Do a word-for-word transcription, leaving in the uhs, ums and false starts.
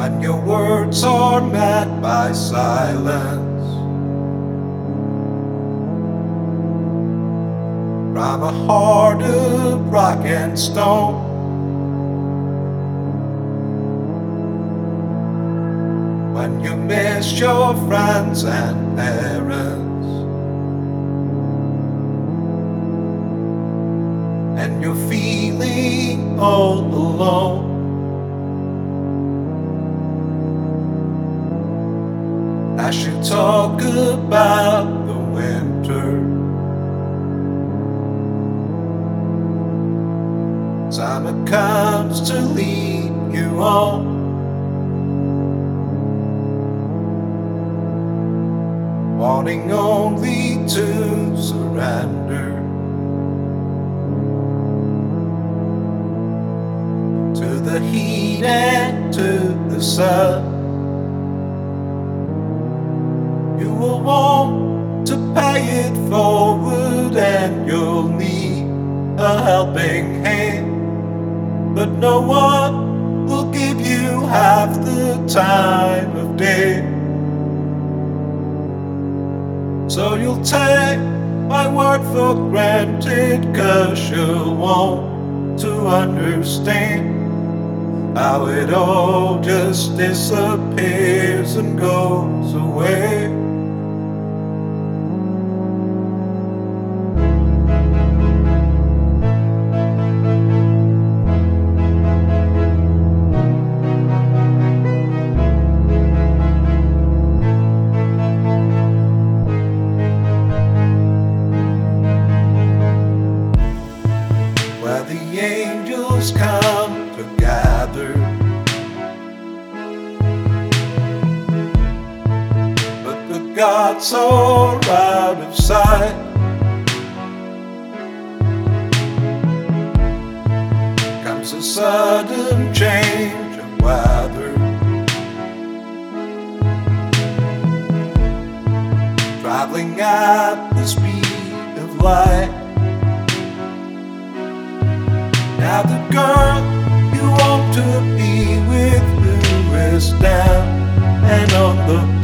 when your words are met by silence. From a heart of rock and stone, when you miss your friends and parents, and you're feeling all alone, I should talk about the winter. Summer comes to lead you on, wanting only to surrender to the heat and to the sun. You will want to pay it forward, and you'll need a helping hand, but no one will give you half the time of day. So you'll take my word for granted, 'cause you'll want to understand how it all just disappears and goes away. Where the angels come to gather, but the gods are out of sight. Comes a sudden change of weather, traveling at the speed of light. Now the girl you want to be with, who is down and on the